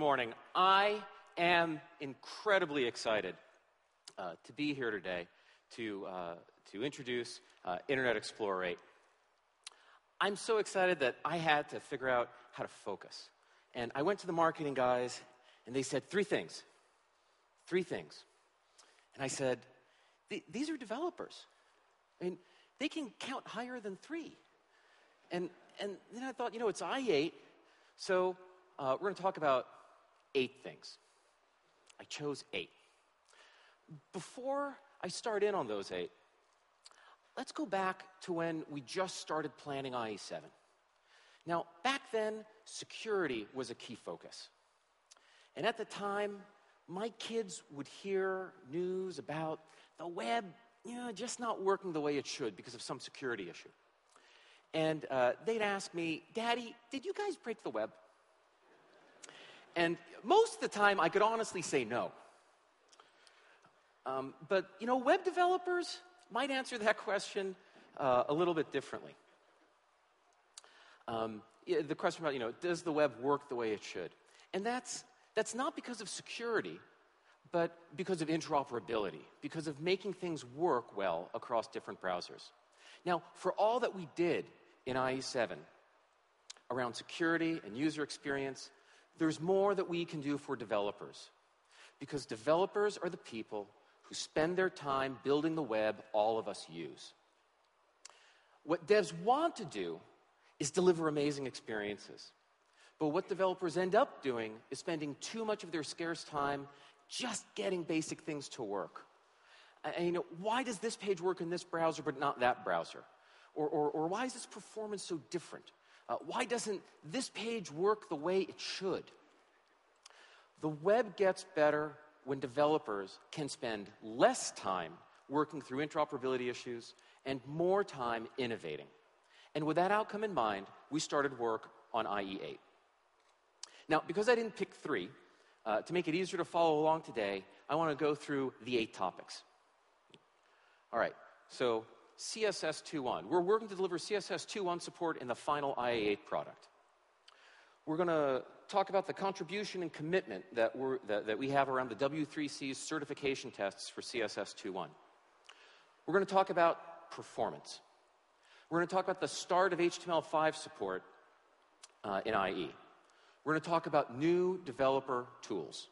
morning. I am incredibly excited to be here today to introduce Internet Explorer 8. I'm so excited that I had to figure out how to focus. And I went to the marketing guys, and they said three things. And I said, these are developers. I mean, they can count higher than three. And then I thought, it's I8, so we're going to talk about 8 things. I chose 8. Before I start in on those 8, let's go back to when we just started planning IE7. Now, back then, security was a key focus. And at the time, my kids would hear news about the web, just not working the way it should because of some security issue. And they'd ask me, Daddy, did you guys break the web? And most of the time, I could honestly say no. But, web developers might answer that question a little bit differently. The question about, does the web work the way it should? And that's not because of security, but because of interoperability, because of making things work well across different browsers. Now, for all that we did in IE7 around security and user experience, there's more that we can do for developers, because developers are the people who spend their time building the web all of us use. What devs want to do is deliver amazing experiences. But what developers end up doing is spending too much of their scarce time just getting basic things to work. And, why does this page work in this browser but not that browser? Or why is this performance so different? Why doesn't this page work the way it should? The web gets better when developers can spend less time working through interoperability issues and more time innovating. And with that outcome in mind, we started work on IE8. Now, because I didn't pick 3, to make it easier to follow along today, I want to go through the 8 topics. All right, so CSS 2.1. We're working to deliver CSS 2.1 support in the final IE8 product. We're going to talk about the contribution and commitment that we have around the W3C's certification tests for CSS 2.1. We're going to talk about performance. We're going to talk about the start of HTML5 support in IE. We're going to talk about new developer tools.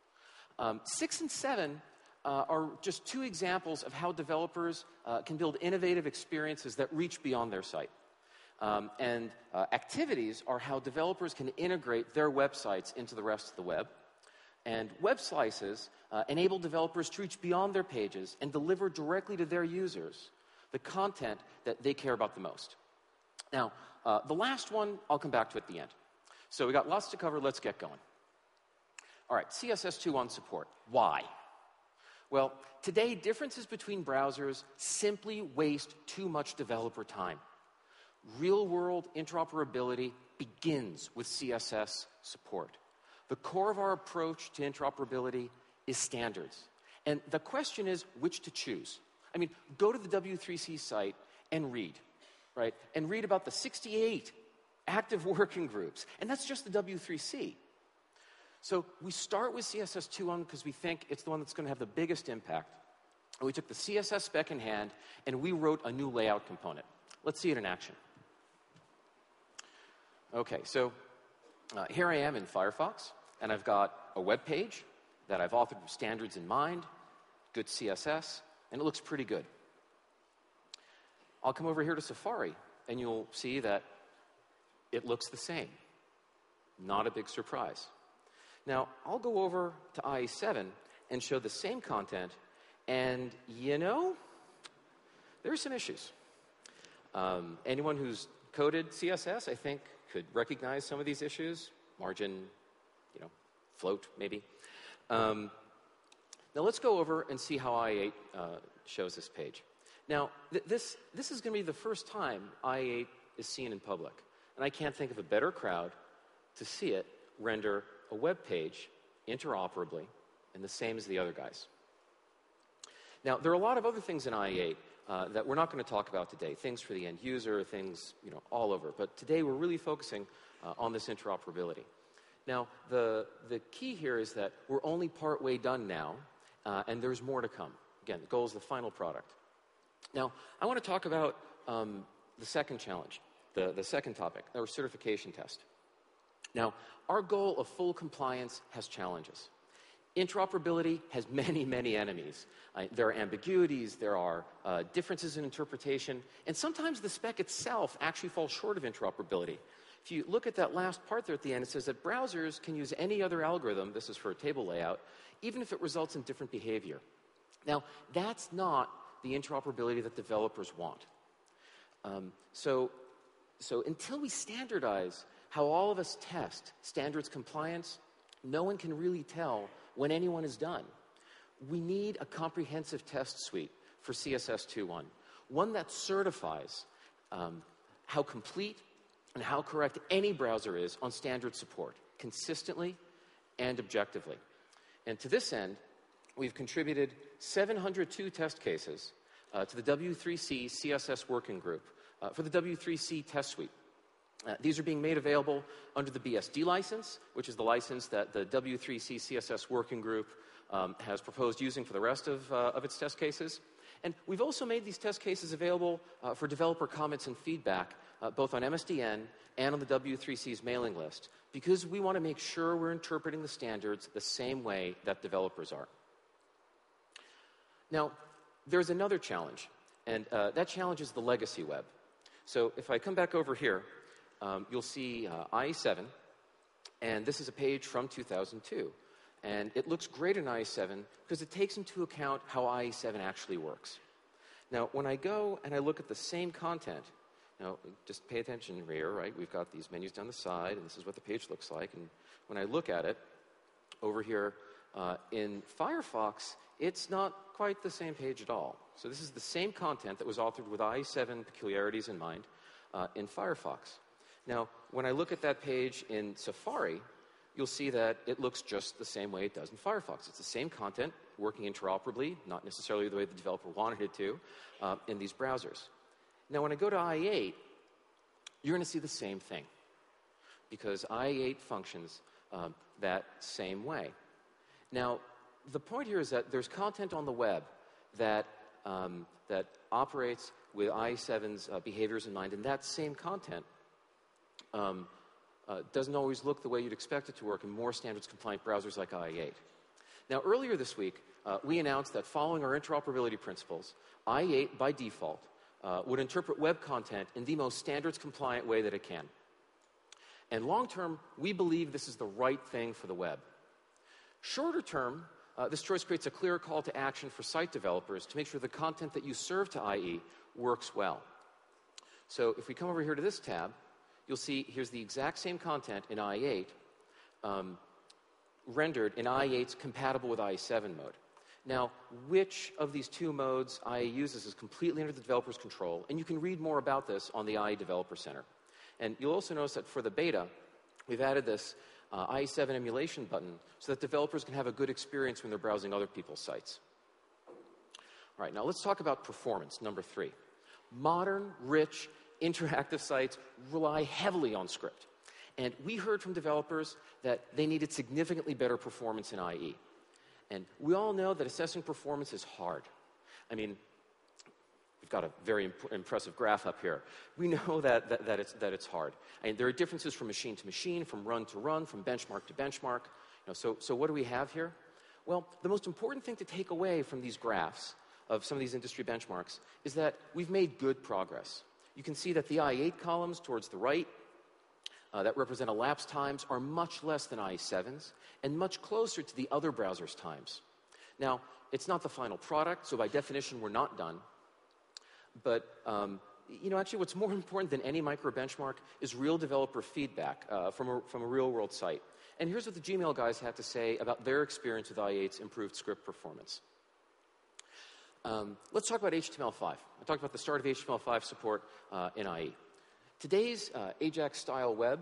6 and 7 are just 2 examples of how developers can build innovative experiences that reach beyond their site. And activities are how developers can integrate their websites into the rest of the web. And web slices enable developers to reach beyond their pages and deliver directly to their users the content that they care about the most. Now, the last one, I'll come back to at the end. So we got lots to cover. Let's get going. All right, CSS 2.1 support. Why? Well, today, differences between browsers simply waste too much developer time. Real-world interoperability begins with CSS support. The core of our approach to interoperability is standards. And the question is which to choose. I mean, go to the W3C site and read, right? And read about the 68 active working groups. And that's just the W3C. So we start with CSS 2.1 because we think it's the one that's going to have the biggest impact. And we took the CSS spec in hand, and we wrote a new layout component. Let's see it in action. Okay, so here I am in Firefox, and I've got a web page that I've authored with standards in mind, good CSS, and it looks pretty good. I'll come over here to Safari, and you'll see that it looks the same. Not a big surprise. Now, I'll go over to IE7 and show the same content, and there are some issues. Anyone who's coded CSS, I think, could recognize some of these issues. Margin, float, maybe. Now, let's go over and see how IE8 shows this page. Now, this is going to be the first time IE8 is seen in public. And I can't think of a better crowd to see it render a web page interoperably and the same as the other guys. Now, there are a lot of other things in IE8 that we're not going to talk about today, things for the end user, things all over. But today we're really focusing on this interoperability. Now, the key here is that we're only partway done now, and there's more to come. Again, the goal is the final product. Now, I want to talk about the second challenge, the second topic, our certification test. Now, our goal of full compliance has challenges. Interoperability has many, many enemies. There are ambiguities, there are differences in interpretation, and sometimes the spec itself actually falls short of interoperability. If you look at that last part there at the end, it says that browsers can use any other algorithm, this is for a table layout, even if it results in different behavior. Now, that's not the interoperability that developers want. So until we standardize how all of us test standards compliance, no one can really tell when anyone is done. We need a comprehensive test suite for CSS 2.1, one that certifies how complete and how correct any browser is on standard support, consistently and objectively. And to this end, we've contributed 702 test cases to the W3C CSS Working Group for the W3C test suite. These are being made available under the BSD license, which is the license that the W3C CSS Working Group has proposed using for the rest of its test cases. And we've also made these test cases available for developer comments and feedback, both on MSDN and on the W3C's mailing list, because we want to make sure we're interpreting the standards the same way that developers are. Now, there's another challenge, and that challenge is the legacy web. So if I come back over here, you'll see IE7, and this is a page from 2002. And it looks great in IE7 because it takes into account how IE7 actually works. Now, when I go and I look at the same content, now, just pay attention here, right? We've got these menus down the side, and this is what the page looks like. And when I look at it over here in Firefox, it's not quite the same page at all. So this is the same content that was authored with IE7 peculiarities in mind in Firefox. Now, when I look at that page in Safari, you'll see that it looks just the same way it does in Firefox. It's the same content working interoperably, not necessarily the way the developer wanted it to, in these browsers. Now, when I go to IE8, you're going to see the same thing, because IE8 functions that same way. Now, the point here is that there's content on the web that operates with IE7's behaviors in mind, and that same content doesn't always look the way you'd expect it to work in more standards-compliant browsers like IE8. Now, earlier this week, we announced that following our interoperability principles, IE8, by default, would interpret web content in the most standards-compliant way that it can. And long-term, we believe this is the right thing for the web. Shorter term, this choice creates a clear call to action for site developers to make sure the content that you serve to IE works well. So if we come over here to this tab, you'll see here's the exact same content in IE8 rendered in IE8's compatible with IE7 mode. Now, which of these two modes IE uses is completely under the developer's control, and you can read more about this on the IE Developer Center. And you'll also notice that for the beta, we've added this IE7 emulation button so that developers can have a good experience when they're browsing other people's sites. All right, now let's talk about performance, number 3. Modern, rich, interactive sites rely heavily on script. And we heard from developers that they needed significantly better performance in IE. And we all know that assessing performance is hard. I mean, we've got a very impressive graph up here. We know that it's hard. And there are differences from machine to machine, from run to run, from benchmark to benchmark. So what do we have here? Well, the most important thing to take away from these graphs of some of these industry benchmarks is that we've made good progress. You can see that the IE8 columns towards the right that represent elapsed times are much less than IE7's and much closer to the other browsers' times. Now, it's not the final product, so by definition, we're not done. But, actually what's more important than any micro benchmark is real developer feedback from a real-world site. And here's what the Gmail guys had to say about their experience with IE8's improved script performance. Let's talk about HTML5. I talked about the start of HTML5 support in IE. Today's AJAX-style web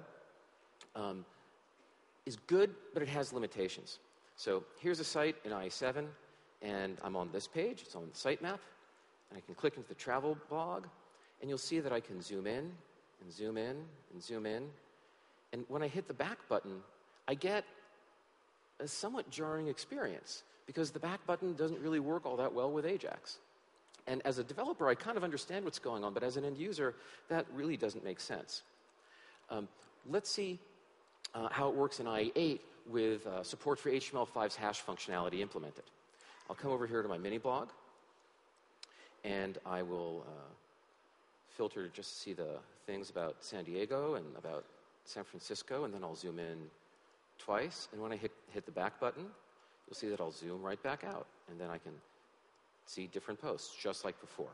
is good, but it has limitations. So here's a site in IE7, and I'm on this page. It's on the sitemap, and I can click into the travel blog, and you'll see that I can zoom in, and zoom in, and zoom in. And when I hit the back button, I get a somewhat jarring experience because the back button doesn't really work all that well with Ajax. And as a developer, I kind of understand what's going on, but as an end user, that really doesn't make sense. Let's see how it works in IE8 with support for HTML5's hash functionality implemented. I'll come over here to my mini blog, and I will filter to just see the things about San Diego and about San Francisco, and then I'll zoom in twice. And when I hit the back button, you'll see that I'll zoom right back out, and then I can see different posts, just like before.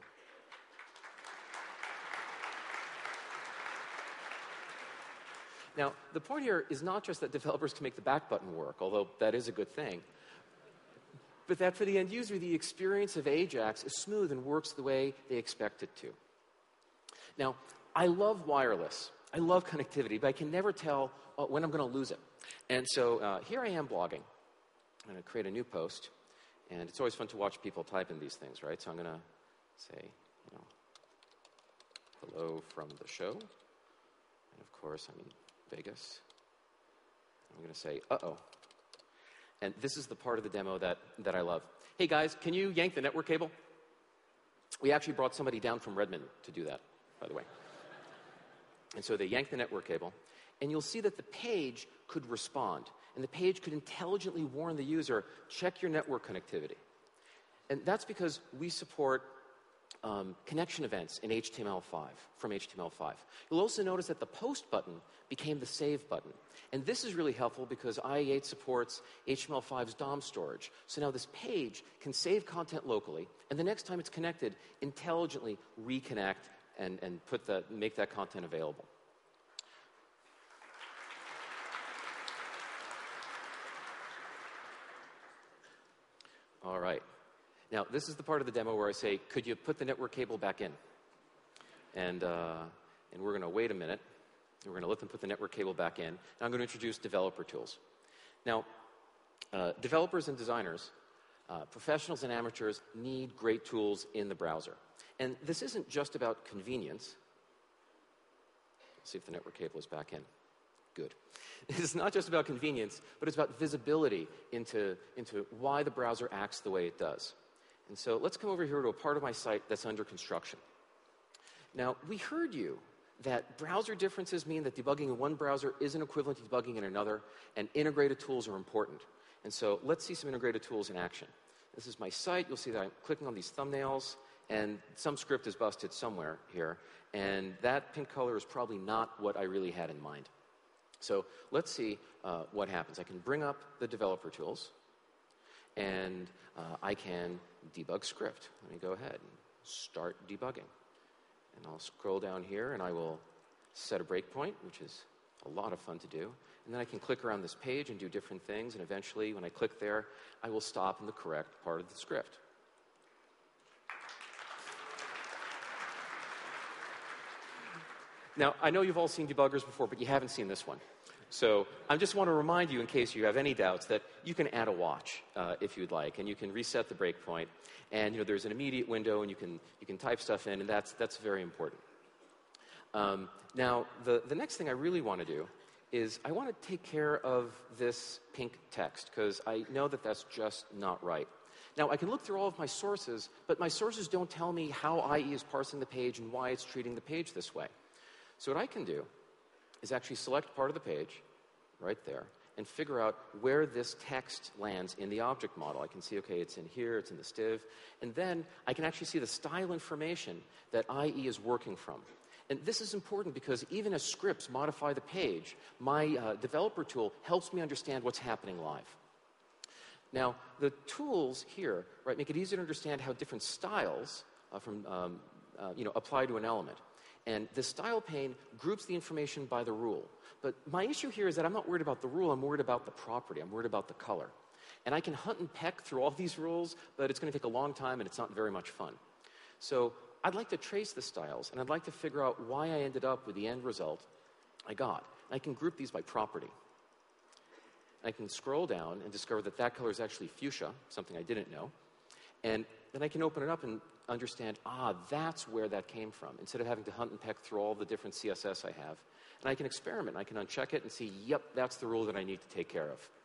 Now, the point here is not just that developers can make the back button work, although that is a good thing, but that for the end user, the experience of Ajax is smooth and works the way they expect it to. Now, I love wireless. I love connectivity, but I can never tell when I'm going to lose it. And so here I am blogging. I'm going to create a new post. And it's always fun to watch people type in these things, right? So I'm going to say, hello from the show. And of course, I'm in Vegas. I'm going to say, uh-oh. And this is the part of the demo that I love. Hey, guys, can you yank the network cable? We actually brought somebody down from Redmond to do that, by the way. And so they yank the network cable. And you'll see that the page could respond. And the page could intelligently warn the user, check your network connectivity. And that's because we support connection events in HTML5, from HTML5. You'll also notice that the post button became the save button. And this is really helpful because IE8 supports HTML5's DOM storage. So now this page can save content locally, and the next time it's connected, intelligently reconnect and make that content available. All right. Now, this is the part of the demo where I say, could you put the network cable back in? And we're going to wait a minute. We're going to let them put the network cable back in. And I'm going to introduce developer tools. Now, developers and designers, professionals and amateurs need great tools in the browser. And this isn't just about convenience. Let's see if the network cable is back in. Good. It's not just about convenience, but it's about visibility into why the browser acts the way it does. And so let's come over here to a part of my site that's under construction. Now, we heard you that browser differences mean that debugging in one browser isn't equivalent to debugging in another, and integrated tools are important. And so let's see some integrated tools in action. This is my site. You'll see that I'm clicking on these thumbnails, and some script is busted somewhere here. And that pink color is probably not what I really had in mind. So let's see what happens. I can bring up the developer tools, and I can debug script. Let me go ahead and start debugging. And I'll scroll down here, and I will set a breakpoint, which is a lot of fun to do. And then I can click around this page and do different things, and eventually, when I click there, I will stop in the correct part of the script. Now, I know you've all seen debuggers before, but you haven't seen this one. So I just want to remind you, in case you have any doubts, that you can add a watch if you'd like, and you can reset the breakpoint. And there's an immediate window, and you can type stuff in, and that's very important. Now, the next thing I really want to do is I want to take care of this pink text, because I know that that's just not right. Now, I can look through all of my sources, but my sources don't tell me how IE is parsing the page and why it's treating the page this way. So what I can do is actually select part of the page, right there, and figure out where this text lands in the object model. I can see, okay, it's in here, it's in the stiv, and then I can actually see the style information that IE is working from. And this is important because even as scripts modify the page, my developer tool helps me understand what's happening live. Now, the tools here, right, make it easier to understand how different styles apply to an element. And the style pane groups the information by the rule. But my issue here is that I'm not worried about the rule, I'm worried about the property, I'm worried about the color. And I can hunt and peck through all these rules, but it's going to take a long time and it's not very much fun. So I'd like to trace the styles, and I'd like to figure out why I ended up with the end result I got. And I can group these by property. I can scroll down and discover that that color is actually fuchsia, something I didn't know. And then I can open it up and understand, that's where that came from, instead of having to hunt and peck through all the different CSS I have. And I can experiment. I can uncheck it and see, yep, that's the rule that I need to take care of.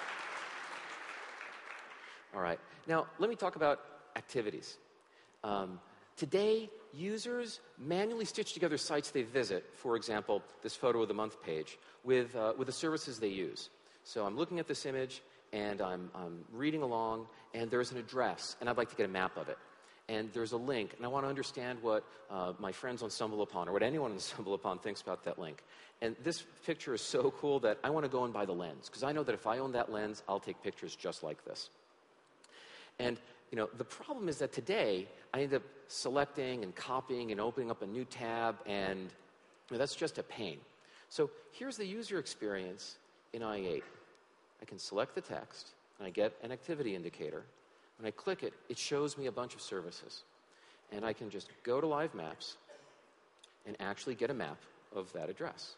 All right. Now, let me talk about activities. Today, users manually stitch together sites they visit, for example, this photo of the month page, with the services they use. So I'm looking at this image, and I'm reading along, and there's an address, and I'd like to get a map of it. And there's a link, and I want to understand what my friends on StumbleUpon, or what anyone on StumbleUpon thinks about that link. And this picture is so cool that I want to go and buy the lens, because I know that if I own that lens, I'll take pictures just like this. And the problem is that today, I end up selecting and copying and opening up a new tab, and that's just a pain. So here's the user experience in i8. I can select the text, and I get an activity indicator. When I click it, it shows me a bunch of services. And I can just go to Live Maps and actually get a map of that address.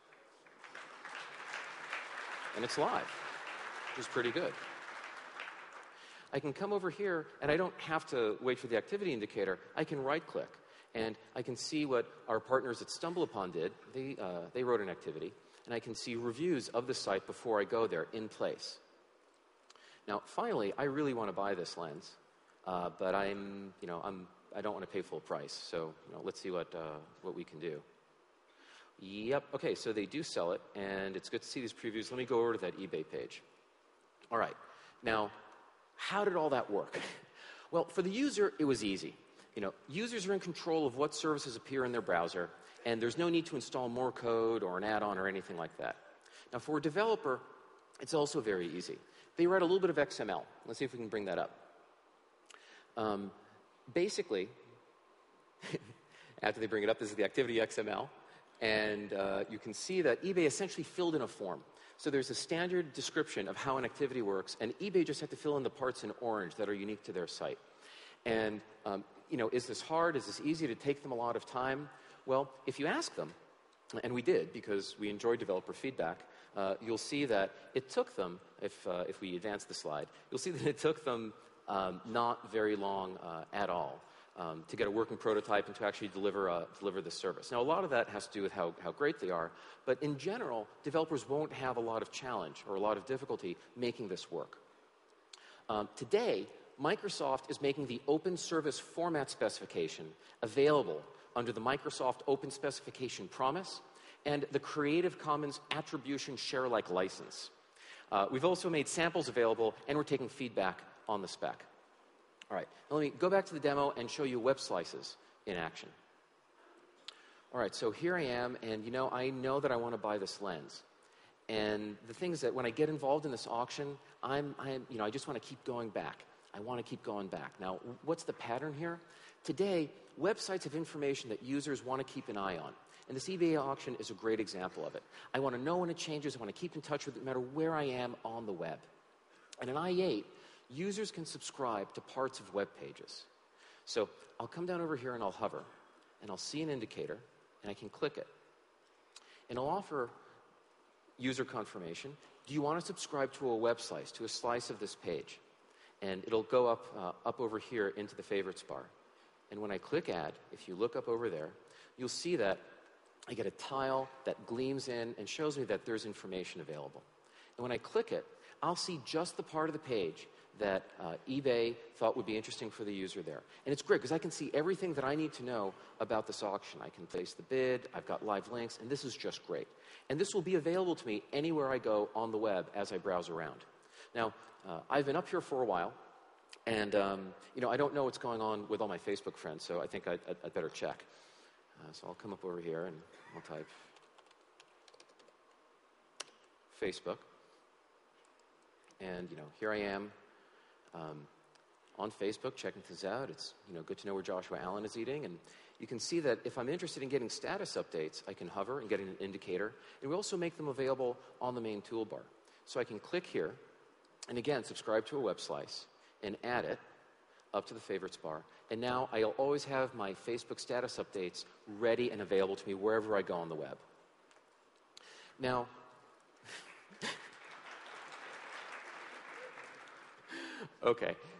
And it's live, which is pretty good. I can come over here, and I don't have to wait for the activity indicator. I can right-click, and I can see what our partners at StumbleUpon did. They wrote an activity, and I can see reviews of the site before I go there in place. Now, finally, I really want to buy this lens, but I don't want to pay full price. So, let's see what we can do. Yep. Okay. So they do sell it, and it's good to see these previews. Let me go over to that eBay page. All right. Now, how did all that work? Well, for the user, it was easy. Users are in control of what services appear in their browser, and there's no need to install more code or an add-on or anything like that. Now, for a developer, it's also very easy. They write a little bit of XML. Let's see if we can bring that up. Basically, after they bring it up, this is the activity XML, and you can see that eBay essentially filled in a form. So there's a standard description of how an activity works, and eBay just had to fill in the parts in orange that are unique to their site. And, is this hard? Is this easy? Did it take them a lot of time? Well, if you ask them, and we did because we enjoyed developer feedback, you'll see that it took them, if we advance the slide, you'll see that it took them not very long at all to get a working prototype and to actually deliver the service. Now, a lot of that has to do with how great they are, but in general, developers won't have a lot of challenge or a lot of difficulty making this work. Today, Microsoft is making the Open Service Format Specification available under the Microsoft Open Specification Promise and the Creative Commons Attribution Share-alike license. We've also made samples available, and we're taking feedback on the spec. All right, now let me go back to the demo and show you web slices in action. All right, so here I am, and I know that I want to buy this lens. And the thing is that when I get involved in this auction, I just want to keep going back. I want to keep going back. Now, what's the pattern here? Today, websites have information that users want to keep an eye on. And this eBay auction is a great example of it. I want to know when it changes. I want to keep in touch with it no matter where I am on the web. And in i8, users can subscribe to parts of web pages. So I'll come down over here and I'll hover, and I'll see an indicator, and I can click it. And I'll offer user confirmation. Do you want to subscribe to a web slice, to a slice of this page? And it'll go up over here into the favorites bar. And when I click add, if you look up over there, you'll see that I get a tile that gleams in and shows me that there's information available. And when I click it, I'll see just the part of the page that eBay thought would be interesting for the user there. And it's great because I can see everything that I need to know about this auction. I can place the bid, I've got live links, and this is just great. And this will be available to me anywhere I go on the web as I browse around. Now, I've been up here for a while, and I don't know what's going on with all my Facebook friends, so I think I'd better check. So I'll come up over here and I'll type Facebook. And, here I am on Facebook checking things out. It's, good to know where Joshua Allen is eating. And you can see that if I'm interested in getting status updates, I can hover and get an indicator. And we also make them available on the main toolbar. So I can click here, and again, subscribe to a web slice, and add it up to the favorites bar. And now I'll always have my Facebook status updates ready and available to me wherever I go on the web. Now, okay,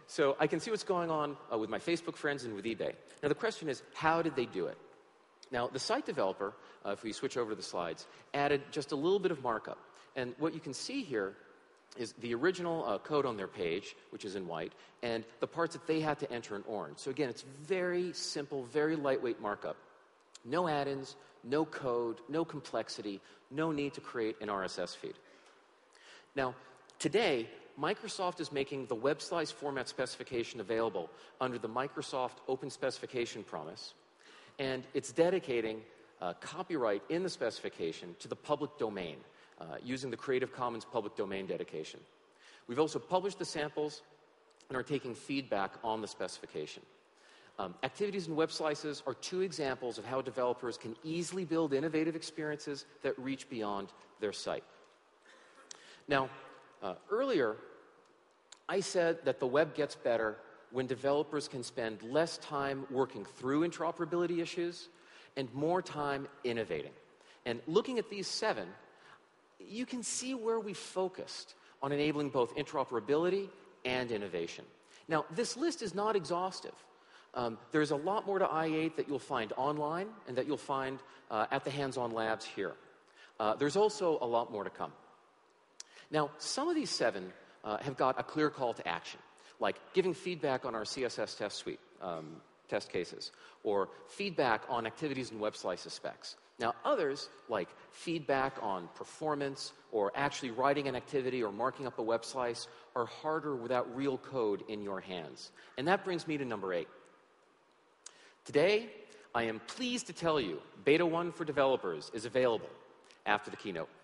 So I can see what's going on with my Facebook friends and with eBay. Now, the question is, how did they do it? Now, the site developer, if we switch over to the slides, added just a little bit of markup. And what you can see here is the original code on their page, which is in white, and the parts that they had to enter in orange. So again, it's very simple, very lightweight markup. No add-ins, no code, no complexity, no need to create an RSS feed. Now, today, Microsoft is making the web slice format specification available under the Microsoft Open Specification Promise, and it's dedicating copyright in the specification to the public domain using the Creative Commons public domain dedication. We've also published the samples and are taking feedback on the specification. Activities and web slices are two examples of how developers can easily build innovative experiences that reach beyond their site. Now, earlier, I said that the web gets better when developers can spend less time working through interoperability issues and more time innovating. And looking at these 7, you can see where we focused on enabling both interoperability and innovation. Now, this list is not exhaustive. There's a lot more to I8 that you'll find online and that you'll find at the hands-on labs here. There's also a lot more to come. Now, some of these 7 have got a clear call to action, like giving feedback on our CSS test suite test cases, or feedback on activities and web slices specs. Now, others, like feedback on performance, or actually writing an activity or marking up a web slice, are harder without real code in your hands. And that brings me to number 8. Today, I am pleased to tell you Beta 1 for developers is available after the keynote.